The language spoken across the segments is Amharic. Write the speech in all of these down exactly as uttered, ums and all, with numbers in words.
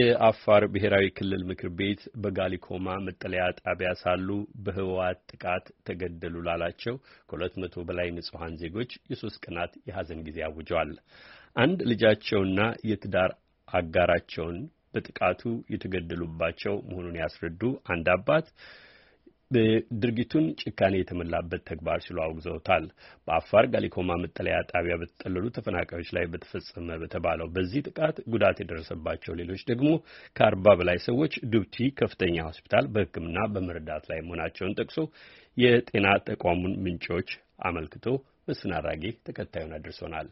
የአፋር ብሔራዊ ክልል ምክር ቤት በጋሊኮማ መጠለያ ጣቢያ ሳሉ በህወሓት ጥቃት ተገደሉ ላላቸው ከሁለት መቶ በላይ ንጹሃን ዜጎች የሶስት ቀናት የሐዘን ጊዜ አውጀዋል። አንድ ልጃቸውና የትዳር አጋራቸውን በጥቃቱ የተገደሉባቸው መሆኑን ያስረዱ አንድ አባት በድርጊቱን ጭካኔ የተመላበት ተግባር ሲሉ አውግዘውታል። በአፋር ጋሊኮማ መጠለያ ጣቢያ በተጠለሉ ተፈናቃዮች ላይ በተፈጸመ በተባለው በዚህ ጥቃት ጉዳት የደረሰባቸው ሌሎች ደግሞ ከአርባ በላይ ሰዎች ዱብቲ ከፍተኛ ሆስፒታል በሕክምና በመርዳት ላይ መሆናቸውን ጠቅሶ የጤና ተቋሙን ምንጮች አመልክቶ መስፍን አራጌ ተከታዩን አድርሶናል።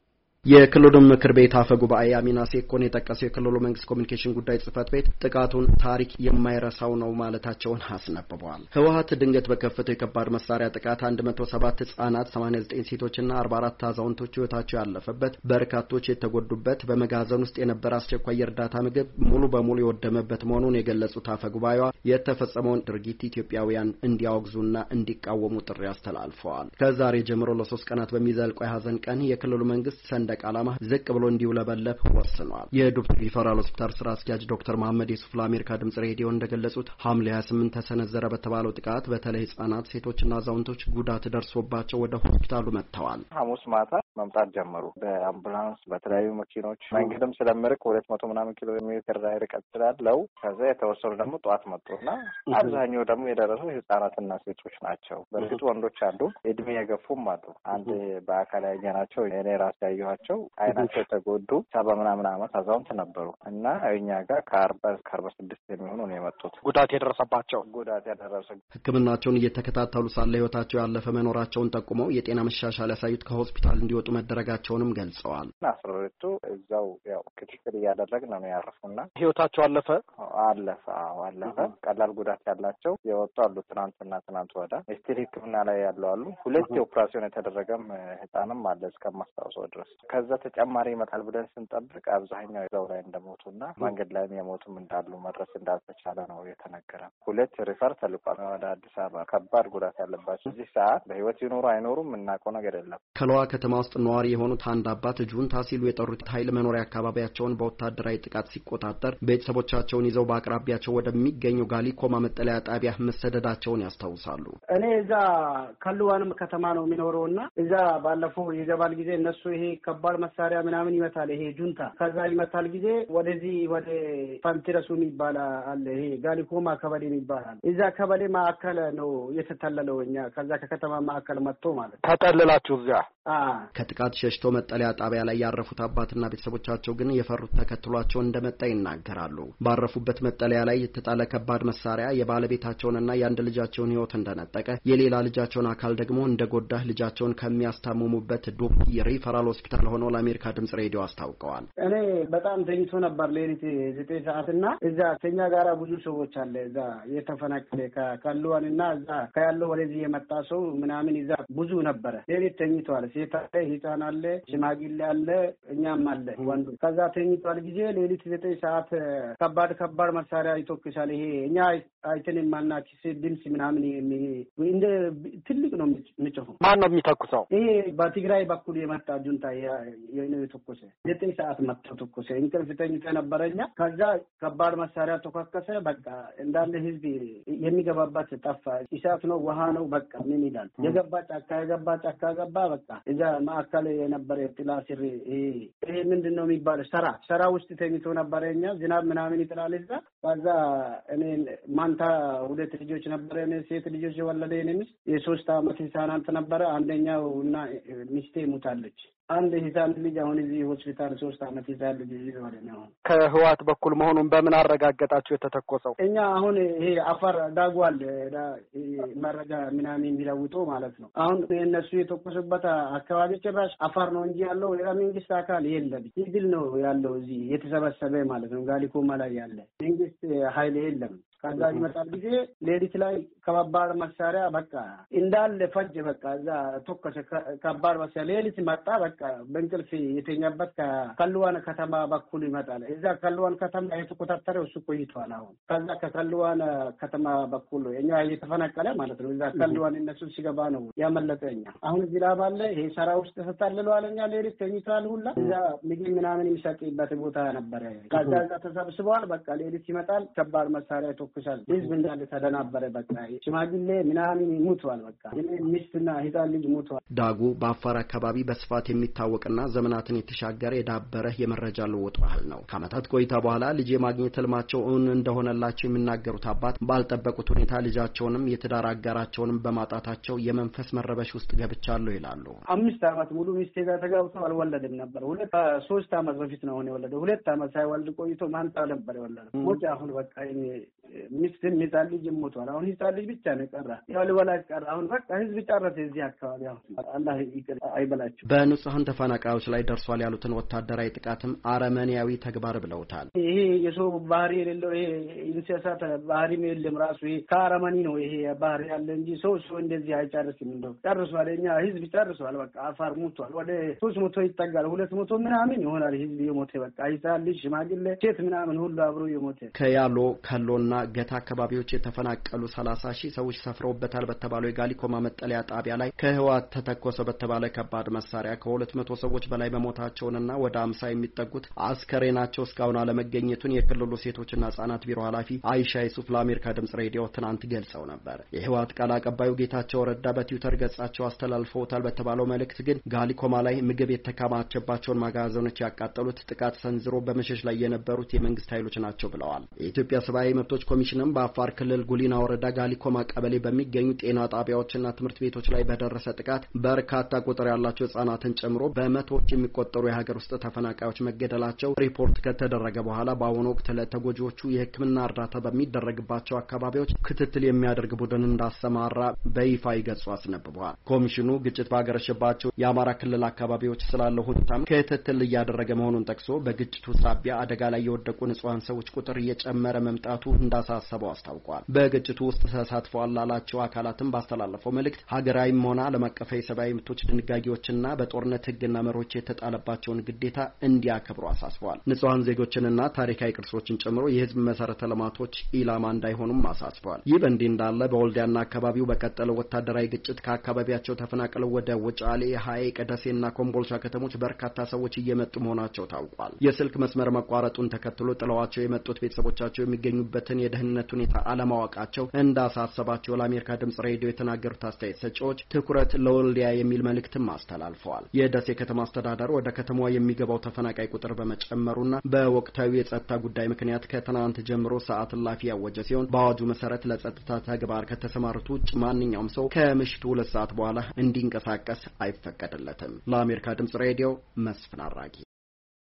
የክልሉ ምክር ቤት አፈ ጉባኤ አሚና ሴኮን የጠቀሰው የክልሉ መንግስት ኮሚኒኬሽን ጉዳይ ጽህፈት ቤት ጥቃቱን ታሪክ የማይረሳው ነው ማለታቸውን አስነብበዋል። ህወሓት ድንገት በከፈተው የከባድ መሳሪያ ጥቃት አንድ መቶ ሰባት ህጻናት፣ ሰማንያ ዘጠኝ ሴቶችና አርባ አራት አዛውንቶች ህይወታቸው ያለፈበት፣ በርካቶች የተጎዱበት፣ በመጋዘን ውስጥ የነበረ አስቸኳይ የእርዳታ ምግብ ሙሉ በሙሉ የወደመበት መሆኑን የገለጹት አፈ ጉባኤዋ የተፈጸመውን ድርጊት ኢትዮጵያውያን እንዲያወግዙና እንዲቃወሙ ጥሪ አስተላልፈዋል። ከዛሬ ጀምሮ ለሶስት ቀናት በሚዘልቀው የሐዘን ቀን የክልሉ መንግስት ሰንደቅ ዓላማ ዝቅ ብሎ እንዲውለበለብ ወስኗል። የዱብቲ ሪፈራል ሆስፒታል ስራ አስኪያጅ ዶክተር መሐመድ ዩሱፍ ለአሜሪካ ድምጽ ሬዲዮ እንደገለጹት ሐምሌ ሃያ ስምንት ተሰነዘረ በተባለው ጥቃት በተለይ ህጻናት፣ ሴቶችና አዛውንቶች ጉዳት ደርሶባቸው ወደ ሆስፒታሉ መጥተዋል። ሐሙስ ማታ መምጣት ጀመሩ። በአምቡላንስ በተለያዩ መኪኖች መንገድም ስለምርቅ ሁለት መቶ ምናምን ኪሎ ሜትር ላይ ርቀት ስላለው ከዛ የተወሰኑ ደግሞ ጠዋት መጡና አብዛኛው ደግሞ የደረሰው ህጻናትና ሴቶች ናቸው። በእርግጥ ወንዶች አሉ፣ እድሜ የገፉም አሉ። አንድ በአካል ያየናቸው እኔ ራሴ ያየኋቸው አይናቸው የተጎዱ ሰባ ምናምን ዓመት አዛውንት ነበሩ እና እኛ ጋር ከአርባ እስከ አርባ ስድስት የሚሆኑ ነው የመጡት ጉዳት የደረሰባቸው ጉዳት ያደረሰ ሕክምናቸውን እየተከታተሉ ሳለ ህይወታቸው ያለፈ መኖራቸውን ጠቁመው የጤና መሻሻል ያሳዩት ከሆስፒታል እንዲወጡ መደረጋቸውንም ገልጸዋል። አስረቱ እዛው ያው ክትትል እያደረግን ነው ያረፉና ህይወታቸው አለፈ አለፈ አዎ አለፈ። ቀላል ጉዳት ያላቸው የወጡ አሉ። ትናንትና ትናንት ወዳ ስቲል ሕክምና ላይ ያለው አሉ። ሁለት ኦፕራሲዮን የተደረገም ህፃንም አለ እስከማስታወሰው ድረስ። ከዛ ተጨማሪ ይመጣል ብለን ስንጠብቅ አብዛኛው እዛው ላይ እንደሞቱና መንገድ ላይም የሞቱም እንዳሉ መድረስ እንዳልተቻለ ነው የተነገረ። ሁለት ሪፈር ተልቋል ወደ አዲስ አበባ። ከባድ ጉዳት ያለባቸው እዚህ ሰዓት በህይወት ይኖሩ አይኖሩም እናውቀው ነገር የለም። ከለዋ ከተማ ውስጥ ነዋሪ የሆኑት አንድ አባት ጁንታ ሲሉ የጠሩት ኃይል መኖሪያ አካባቢያቸውን በወታደራዊ ጥቃት ሲቆጣጠር ቤተሰቦቻቸውን ይዘው በአቅራቢያቸው ወደሚገኙ ጋሊኮማ መጠለያ ጣቢያ መሰደዳቸውን ያስታውሳሉ። እኔ እዛ ከልዋንም ከተማ ነው የሚኖረውና እዛ ባለፈው ይገባል ጊዜ እነሱ ይሄ ከባድ መሳሪያ ምናምን ይመታል። ይሄ ጁንታ ከዛ ይመታል ጊዜ ወደዚህ ወደ ፋንቲረሱ የሚባል አለ። ይሄ ጋሊኮማ ከበሌ ይባላል። እዛ ከበሌ ማዕከል ነው የተተለለው። እኛ ከዛ ከከተማ ማዕከል መጥቶ ማለት ተጠልላችሁ እዛ አ ከጥቃት ሸሽቶ መጠለያ ጣቢያ ላይ ያረፉት አባትና ቤተሰቦቻቸው ግን የፈሩት ተከትሏቸው እንደመጣ ይናገራሉ። ባረፉበት መጠለያ ላይ የተጣለ ከባድ መሳሪያ የባለቤታቸውንና የአንድ ልጃቸውን ህይወት እንደነጠቀ፣ የሌላ ልጃቸውን አካል ደግሞ እንደጎዳ ልጃቸውን ከሚያስታምሙበት ዱብቲ ሪፈራል ሆስፒታል ሆነው ለአሜሪካ ድምጽ ሬዲዮ አስታውቀዋል። እኔ በጣም ተኝቶ ነበር ሌሊት ዘጠኝ ሰዓትና እዛ ከኛ ጋራ ብዙ ሰዎች አለ እዛ የተፈናቀለ ከካሉዋንና እዛ ከያለው ወደዚህ የመጣ ሰው ምናምን እዛ ብዙ ነበር። ሌሊት ተኝቷል። ሴት አለ፣ ህፃን አለ፣ ሽማግሌ አለ፣ እኛም አለ ወንዱ። ከዛ ተኝቷል ጊዜ ሌሊት ዘጠኝ ሰዓት ከባድ ከባድ መሳሪያ ይተኩሳል። ይሄ እኛ አይተን ማናች ድምጽ ምናምን እንደ ትልቅ ነው የሚጮኸው። ማን ነው የሚተኩሰው? ይሄ በትግራይ በኩል የመጣ ጁንታ የኔ ተኮሰ። ዘጠኝ ሰዓት መጥቶ ተኮሰ። እንቅልፍ ተኝቶ ነበረኛ። ከዛ ከባድ መሳሪያ ተኮከሰ። በቃ እንዳለ ህዝብ የሚገባባት ጠፋ። እሳት ነው ውሃ ነው በቃ ምን ይላል። የገባ ጫካ የገባ ጫካ ገባ። በቃ እዛ ማዕከል የነበረ ጥላ ስር ይሄ ምንድነው የሚባለው ሰራ ሰራ ውስጥ ተኝቶ ነበረኛ። ዝናብ ምናምን ይጥላል እዛ። ከዛ እኔ ማንታ ሁለት ልጆች ነበረን፣ ሴት ልጆች የወለደ እኔ ሚስት የሶስት አመት ህፃናት ነበረ። አንደኛው እና ሚስቴ ሞታለች። አንድ ህፃን ልጅ አሁን እዚህ ሆስፒታል ሶስት አመት ህፃን ልጅ ይዟል ነው። ከህወሓት በኩል መሆኑን በምን አረጋገጣችሁ የተተኮሰው? እኛ አሁን ይሄ አፋር ዳጓል መረጃ ምናምን የሚለውጡ ማለት ነው። አሁን እነሱ የተኮሱበት አካባቢ ጭራሽ አፋር ነው እንጂ ያለው የመንግስት አካል የለም። ሲቪል ነው ያለው እዚህ የተሰበሰበ ማለት ነው። ጋሊኮማ ላይ ያለ መንግስት ኃይል የለም። ከዛ ይመጣል ጊዜ ሌሊት ላይ ከባባድ መሳሪያ በቃ እንዳለ ፈጅ በቃ እዛ ተኮሰ ከባድ መሳሪያ ሌሊት መጣ በቃ በእንቅልፍ የተኛበት ከከልዋን ከተማ በኩል ይመጣል። እዛ ከልዋን ከተማ የተቆጣጠረው እሱ ቆይቷል። አሁን ከዛ ከከልዋን ከተማ በኩል እኛ እየተፈናቀለ ማለት ነው። እዛ ከልዋን እነሱ ሲገባ ነው ያመለጠኛ። አሁን እዚህ ላይ ባለ ይሄ ሰራ ውስጥ ተታለለዋለኛ ሌሊት ተኝቷል ሁላ እዛ ምግብ ምናምን የሚሰጥበት ቦታ ነበር። ከዛ እዛ ተሰብስበዋል በቃ ሌሊት ይመጣል ከባድ መሳሪያ ተኩሳል። ህዝብ እንዳለ ተደናበረ በቃ ሽማግሌ ምናምን ይሞቷል በቃ ሚስትና ህፃን ልጅ ሞቷል። ዳጉ በአፋር አካባቢ በስፋት የሚታወቅና ዘመናትን የተሻገረ የዳበረ የመረጃ ልውውጥ ባህል ነው። ከዓመታት ቆይታ በኋላ ልጅ የማግኘት ህልማቸው እውን እንደሆነላቸው የሚናገሩት አባት ባልጠበቁት ሁኔታ ልጃቸውንም የትዳር አጋራቸውንም በማጣታቸው የመንፈስ መረበሽ ውስጥ ገብቻለሁ ይላሉ። አምስት ዓመት ሙሉ ሚስቴ ጋር ተጋብቶ አልወለድም ነበር። ሁለት ሶስት ዓመት በፊት ነው የወለደው። ሁለት ዓመት ሳይወልድ ቆይቶ ማንታ ነበር የወለደው። ሞት አሁን በቃ ሚስትን ህፃን ልጅ ሞቷል። አሁን ህፃን ልጅ ብቻ ነው ቀረ። ያው ልወላጅ ቀረ። አሁን በቃ ህዝብ ጨረሰ እዚህ አካባቢ። አሁን አላህ ይቅር አይበላችሁ። በንጹሃን ተፈናቃዮች ላይ ደርሷል ያሉትን ወታደራዊ ጥቃትም አረመኔያዊ ተግባር ብለውታል። ይሄ የሰው ባህሪ የሌለው ይሄ እንስሳት ባህሪም የለም ራሱ ይሄ ከአረመኔ ነው ይሄ ባህሪ ያለ እንጂ ሰው ሰው እንደዚህ አይጨርስም። እንደው ጨርሷል። እኛ ህዝብ ጨርሷል። በቃ አፋር ሞቷል። ወደ ሶስት መቶ ይጠጋል። ሁለት መቶ ምናምን ይሆናል ህዝብ የሞተ በቃ ህፃን ልጅ ሽማግሌ ሴት ምናምን ሁሉ አብሮ የሞተ ከያሎ ከሎና ገታ አካባቢዎች የተፈናቀሉ ሰላሳ ሺህ ሰዎች ሰፍረውበታል በተባለው የጋሊኮማ መጠለያ ጣቢያ ላይ ከህወሓት ተተኮሰ በተባለ ከባድ መሳሪያ ከሁለት መቶ ሰዎች በላይ መሞታቸውንና ወደ አምሳ የሚጠጉት አስከሬናቸው እስካሁን አለመገኘቱን የክልሉ ሴቶችና ህጻናት ቢሮ ኃላፊ አይሻ ይሱፍ ለአሜሪካ ድምጽ ሬዲዮ ትናንት ገልጸው ነበር። የህወሓት ቃል አቀባዩ ጌታቸው ረዳ በትዊተር ገጻቸው አስተላልፈውታል በተባለው መልእክት ግን ጋሊኮማ ላይ ምግብ የተከማቸባቸውን መጋዘኖች ያቃጠሉት ጥቃት ሰንዝሮ በመሸሽ ላይ የነበሩት የመንግስት ኃይሎች ናቸው ብለዋል። የኢትዮጵያ ሰብአዊ መብቶች ኮሚሽንም በአፋር ክልል ጉሊና ወረዳ ጋሊኮማ ቀበሌ በሚገኙ ጤና ጣቢያዎችና ትምህርት ቤቶች ላይ በደረሰ ጥቃት በርካታ ቁጥር ያላቸው ህጻናትን ጨምሮ በመቶዎች የሚቆጠሩ የሀገር ውስጥ ተፈናቃዮች መገደላቸው ሪፖርት ከተደረገ በኋላ በአሁኑ ወቅት ለተጎጂዎቹ የሕክምና እርዳታ በሚደረግባቸው አካባቢዎች ክትትል የሚያደርግ ቡድን እንዳሰማራ በይፋ ይገጹ አስነብበዋል። ኮሚሽኑ ግጭት ባገረሸባቸው የአማራ ክልል አካባቢዎች ስላለው ሁኔታም ክትትል እያደረገ መሆኑን ጠቅሶ በግጭቱ ሳቢያ አደጋ ላይ የወደቁ ንጹሃን ሰዎች ቁጥር እየጨመረ መምጣቱ እንዳሳሰበው አስታውቋል። በግጭቱ ውስጥ ተሳትፈዋል ላላቸው አካላትም ባስተላለፈው መልእክት ሀገራዊም ሆነ ዓለም አቀፍ የሰብአዊ መብቶች ድንጋጌዎችና በጦርነት ህግና መርሆች የተጣለባቸውን ግዴታ እንዲያከብሩ አሳስበዋል። ንጹሃን ዜጎችንና ታሪካዊ ቅርሶችን ጨምሮ የህዝብ መሰረተ ልማቶች ኢላማ እንዳይሆኑም አሳስበዋል። ይህ በእንዲህ እንዳለ በወልዲያና አካባቢው በቀጠለው ወታደራዊ ግጭት ከአካባቢያቸው ተፈናቅለው ወደ ወጫሌ፣ ሐይቅ፣ ደሴና ኮምቦልቻ ከተሞች በርካታ ሰዎች እየመጡ መሆናቸው ታውቋል። የስልክ መስመር መቋረጡን ተከትሎ ጥለዋቸው የመጡት ቤተሰቦቻቸው የሚገኙበትን የደህንነት ሁኔታ አለማወቃቸው እንዳሳሰባቸው ለአሜሪካ ድምጽ ሬዲዮ የተናገሩት አስተያየት ሰጪዎች ትኩረት ለወልዲያ የሚል መልእክትም አስተላልፈዋል። የደሴ ከተማ አስተዳደር ወደ ከተማዋ የሚገባው ተፈናቃይ ቁጥር በመጨመሩና በወቅታዊ የጸጥታ ጉዳይ ምክንያት ከትናንት ጀምሮ ሰዓት እላፊ ያወጀ ሲሆን በአዋጁ መሰረት ለጸጥታ ተግባር ከተሰማሩት ውጭ ማንኛውም ሰው ከምሽቱ ሁለት ሰዓት በኋላ እንዲንቀሳቀስ አይፈቀድለትም። ለአሜሪካ ድምጽ ሬዲዮ መስፍን አራጊ